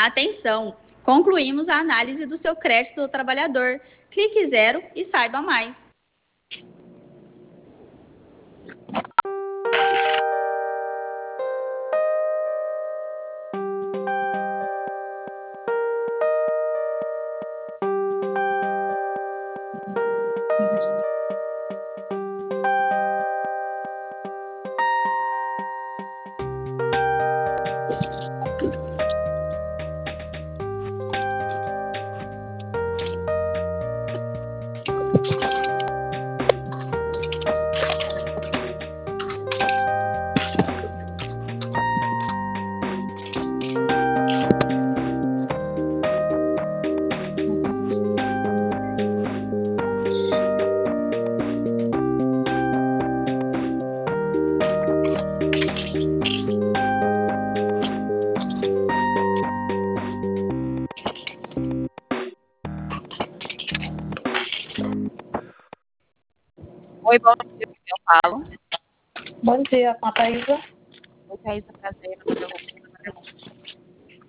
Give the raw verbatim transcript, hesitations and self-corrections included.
Atenção! Concluímos a análise do seu crédito do trabalhador. Clique zero e saiba mais. Oi, bom dia, com quem eu falo? Bom dia, com a Thaisa. Oi, Thaisa, prazer, meu nome é Rubens.